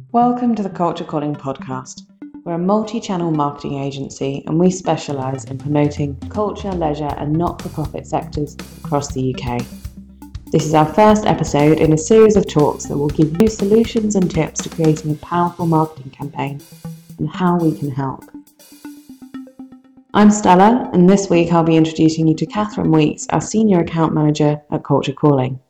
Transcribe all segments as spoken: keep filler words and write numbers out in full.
Welcome to the Culture Calling podcast. We're a multi-channel marketing agency and we specialise in promoting culture, leisure and not-for-profit sectors across the U K. This is our first episode in a series of talks that will give you solutions and tips to creating a powerful marketing campaign and how we can help. I'm Stella, and this week I'll be introducing you to Catherine Weeks, our Senior Account Manager at Culture Calling.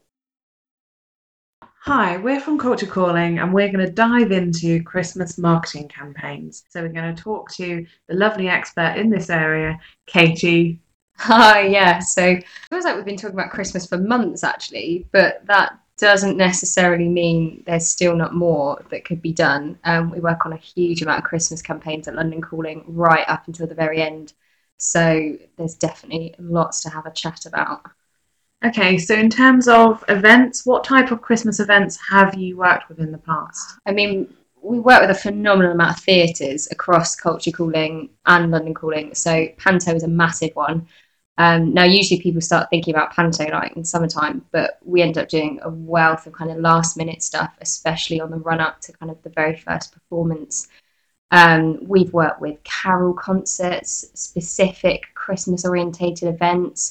Hi, we're from Culture Calling and we're going to dive into Christmas marketing campaigns. So we're going to talk to the lovely expert in this area, Katie. Hi, yeah. So it feels like we've been talking about Christmas for months actually, but that doesn't necessarily mean there's still not more that could be done. Um, we work on a huge amount of Christmas campaigns at London Calling right up until the very end. So there's definitely lots to have a chat about. Okay, so in terms of events, what type of Christmas events have you worked with in the past? I mean, we work with a phenomenal amount of theatres across Culture Calling and London Calling. So Panto is a massive one. Um, now, usually people start thinking about Panto like in summertime, but we end up doing a wealth of kind of last minute stuff, especially on the run up to kind of the very first performance. Um, we've worked with carol concerts, specific Christmas orientated events,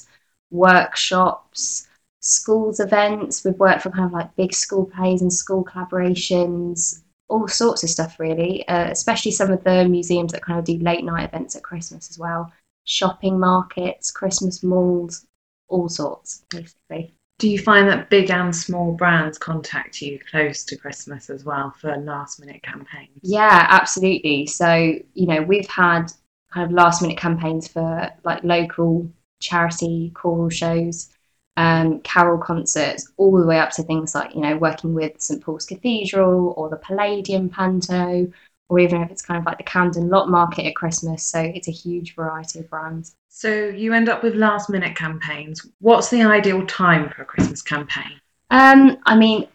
workshops, schools events. We've worked for kind of like big school plays and school collaborations, all sorts of stuff really, uh, especially some of the museums that kind of do late night events at Christmas as well. Shopping markets, Christmas malls, all sorts, basically. Do you find that big and small brands contact you close to Christmas as well for last minute campaigns? Yeah, absolutely. So, you know, we've had kind of last minute campaigns for like local charity choral shows, um, carol concerts, all the way up to things like, you know, working with St Paul's Cathedral or the Palladium Panto, or even if it's kind of like the Camden Lot Market at Christmas. So it's a huge variety of brands. So you end up with last minute campaigns. What's the ideal time for a Christmas campaign? Um, I mean,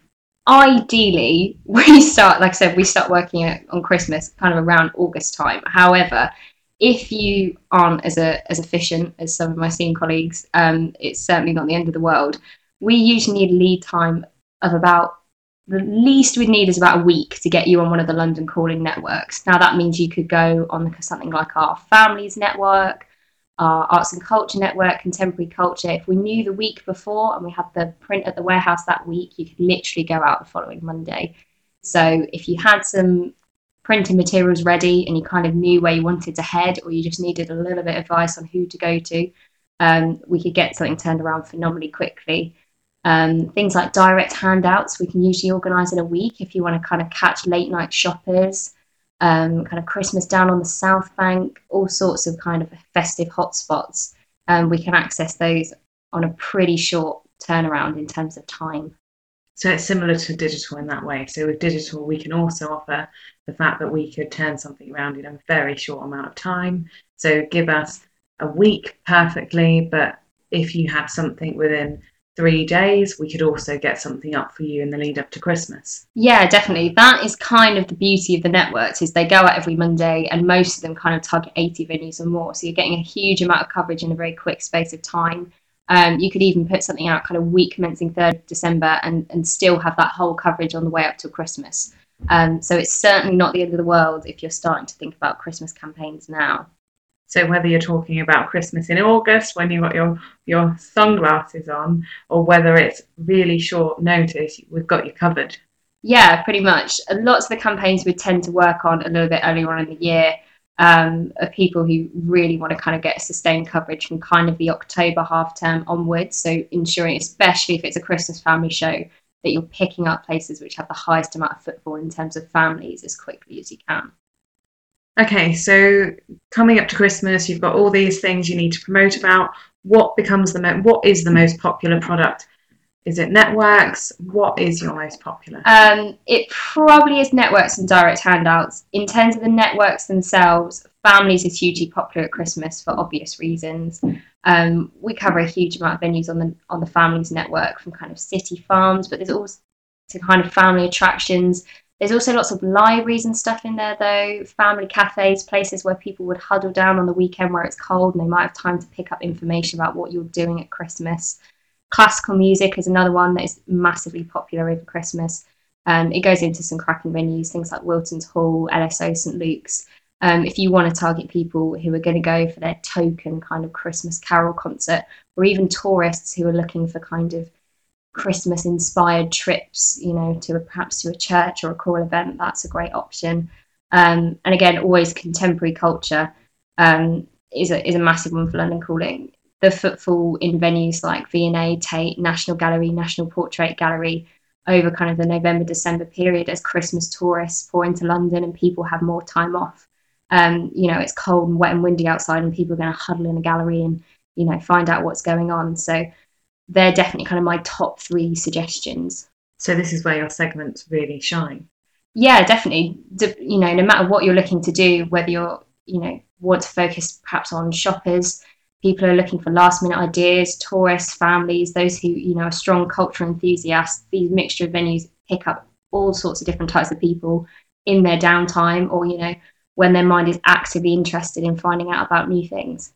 ideally, we start, like I said, we start working on Christmas kind of around August time. However, if you aren't as a, as efficient as some of my senior colleagues, um, it's certainly not the end of the world. We usually need a lead time of about, the least we'd need is about a week to get you on one of the London Calling networks. Now that means you could go on something like our Families Network, our Arts and Culture Network, Contemporary Culture. If we knew the week before and we had the print at the warehouse that week, you could literally go out the following Monday. So if you had some printing materials ready and you kind of knew where you wanted to head, or you just needed a little bit of advice on who to go to, um, we could get something turned around phenomenally quickly. Um, things like direct handouts, we can usually organise in a week if you want to kind of catch late night shoppers, um, kind of Christmas down on the South Bank, all sorts of kind of festive hotspots. Um, we can access those on a pretty short turnaround in terms of time. So it's similar to digital in that way. So with digital, we can also offer the fact that we could turn something around in a very short amount of time. So give us a week perfectly, but if you had something within three days, we could also get something up for you in the lead up to Christmas. Yeah, definitely. That is kind of the beauty of the networks, is they go out every Monday and most of them kind of target eighty venues or more. So you're getting a huge amount of coverage in a very quick space of time. Um, you could even put something out kind of week commencing third of December and, and still have that whole coverage on the way up till Christmas. Um, so it's certainly not the end of the world if you're starting to think about Christmas campaigns now. So whether you're talking about Christmas in August when you've got your, your sunglasses on, or whether it's really short notice, we've got you covered. Yeah, pretty much. Lots of the campaigns we tend to work on a little bit earlier on in the year um, are people who really want to kind of get sustained coverage from kind of the October half term onwards. So ensuring, especially if it's a Christmas family show, that you're picking up places which have the highest amount of footfall in terms of families as quickly as you can. Okay, so coming up to Christmas, you've got all these things you need to promote about. What becomes the mo- what is the most popular product? Is it networks? What is your most popular? Um, it probably is networks and direct handouts. In terms of the networks themselves, Families is hugely popular at Christmas for obvious reasons. Um, we cover a huge amount of venues on the on the Families Network, from kind of city farms, but there's also to kind of family attractions. There's also lots of libraries and stuff in there, though, family cafes, places where people would huddle down on the weekend where it's cold and they might have time to pick up information about what you're doing at Christmas. Classical music is another one that is massively popular over Christmas. Um, it goes into some cracking venues, things like Wilton's Hall, L S O St Luke's. Um, if you want to target people who are going to go for their token kind of Christmas carol concert, or even tourists who are looking for kind of Christmas inspired trips, you know, to a, perhaps to a church or a choral event, that's a great option. Um, and again, always contemporary culture um, is a is a massive one for London Calling. The footfall in venues like V and A, Tate, National Gallery, National Portrait Gallery over kind of the November, December period as Christmas tourists pour into London and people have more time off. Um, you know, it's cold and wet and windy outside and people are going to huddle in a gallery and, you know, find out what's going on. So they're definitely kind of my top three suggestions. So this is where your segments really shine. Yeah, definitely. You know, no matter what you're looking to do, whether you're, you know, want to focus perhaps on shoppers, people are looking for last minute ideas, tourists, families, those who, you know, are strong cultural enthusiasts, these mixture of venues pick up all sorts of different types of people in their downtime or, you know, when their mind is actively interested in finding out about new things.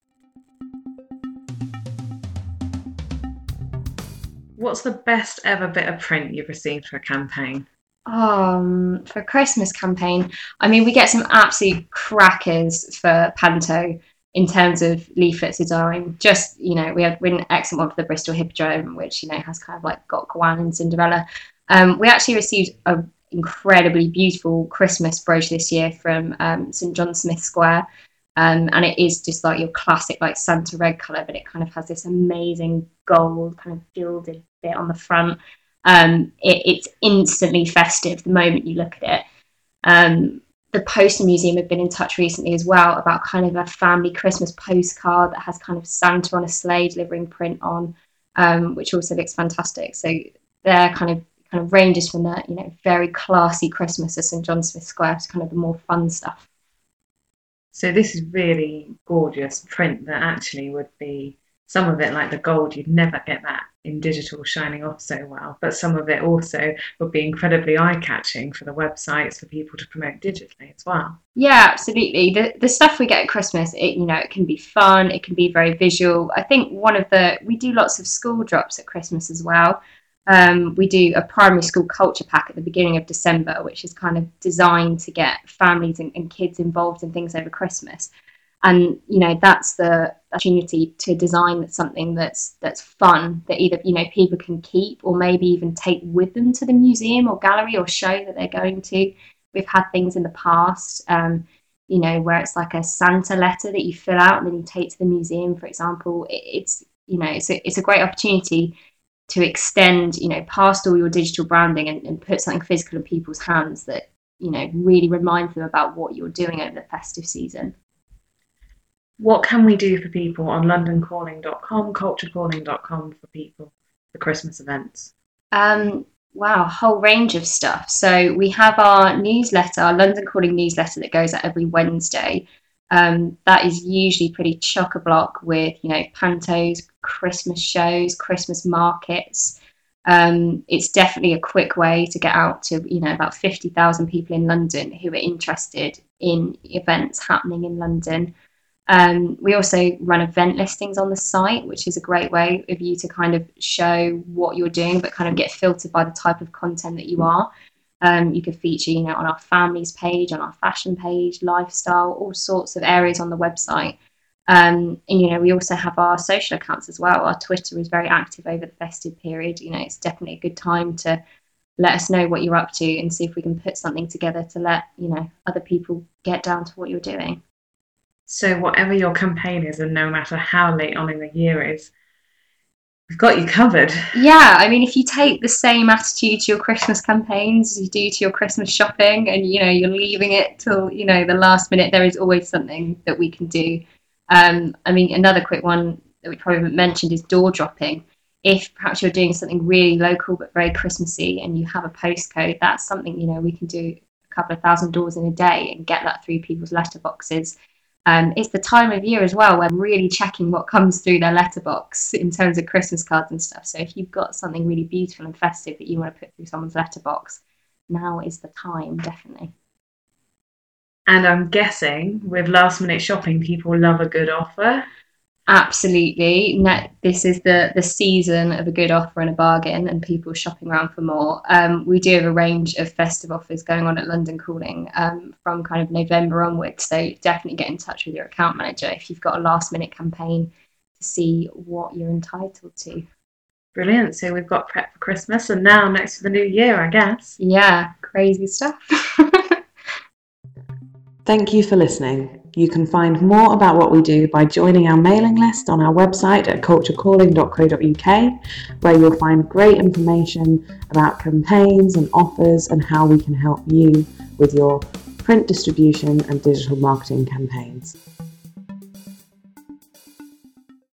What's the best ever bit of print you've received for a campaign? Um, for a Christmas campaign, I mean, we get some absolute crackers for Panto in terms of leaflet design. Just, you know, we had we had an excellent one for the Bristol Hippodrome, which, you know, has kind of like got Gwan and Cinderella. Um, we actually received a incredibly beautiful Christmas brochure this year from um, St John Smith Square. Um, and it is just like your classic like Santa red colour, but it kind of has this amazing gold kind of gilded bit on the front. Um, it, it's instantly festive the moment you look at it. Um, the Poster Museum have been in touch recently as well about kind of a family Christmas postcard that has kind of Santa on a sleigh delivering print on, um, which also looks fantastic. So they're kind of kind of ranges from the, you know, very classy Christmas at St John Smith Square to kind of the more fun stuff. So this is really gorgeous print that actually would be, some of it like the gold, you'd never get that in digital shining off so well, but some of it also would be incredibly eye-catching for the websites for people to promote digitally as well. Yeah, absolutely. The the stuff we get at Christmas, it, you know, it can be fun, it can be very visual. I think one of the, we do lots of school drops at Christmas as well. Um, we do a primary school culture pack at the beginning of December, which is kind of designed to get families and, and kids involved in things over Christmas. And, you know, that's the opportunity to design something that's that's fun, that either, you know, people can keep or maybe even take with them to the museum or gallery or show that they're going to. We've had things in the past, um, you know, where it's like a Santa letter that you fill out and then you take to the museum, for example. It, it's, you know, it's a, it's a great opportunity to extend, you know, past all your digital branding and, and put something physical in people's hands that, you know, really reminds them about what you're doing over the festive season. What can we do for people on london calling dot com, culture calling dot com for people for Christmas events? Um, wow, a whole range of stuff. So we have our newsletter, our London Calling newsletter that goes out every Wednesday. Um, that is usually pretty chock-a-block with, you know, pantos, Christmas shows, Christmas markets. Um, it's definitely a quick way to get out to, you know, about fifty thousand people in London who are interested in events happening in London. Um, we also run event listings on the site, which is a great way of you to kind of show what you're doing, but kind of get filtered by the type of content that you are. Um, you could feature, you know, on our families page, on our fashion page, lifestyle, all sorts of areas on the website. Um, and, you know, we also have our social accounts as well. Our Twitter is very active over the festive period. You know, it's definitely a good time to let us know what you're up to and see if we can put something together to let, you know, other people get down to what you're doing. So whatever your campaign is, and no matter how late on in the year is, we've got you covered. Yeah, I mean, if you take the same attitude to your Christmas campaigns as you do to your Christmas shopping, and, you know, you're leaving it till, you know, the last minute, there is always something that we can do. Um, I mean, another quick one that we probably haven't mentioned is door dropping. If perhaps you're doing something really local but very Christmassy and you have a postcode, that's something, you know, we can do a couple of thousand doors in a day and get that through people's letterboxes. Um, it's the time of year as well where I'm really checking what comes through their letterbox in terms of Christmas cards and stuff. So if you've got something really beautiful and festive that you want to put through someone's letterbox, now is the time, definitely. And I'm guessing with last minute shopping, people love a good offer. Absolutely. Ne- this is the, the season of a good offer and a bargain and people shopping around for more. Um, we do have a range of festive offers going on at London Calling um, from kind of November onwards. So definitely get in touch with your account manager if you've got a last minute campaign to see what you're entitled to. Brilliant. So we've got prep for Christmas and now next to the new year, I guess. Yeah, crazy stuff. Thank you for listening. You can find more about what we do by joining our mailing list on our website at culture calling dot co dot uk, where you'll find great information about campaigns and offers and how we can help you with your print distribution and digital marketing campaigns.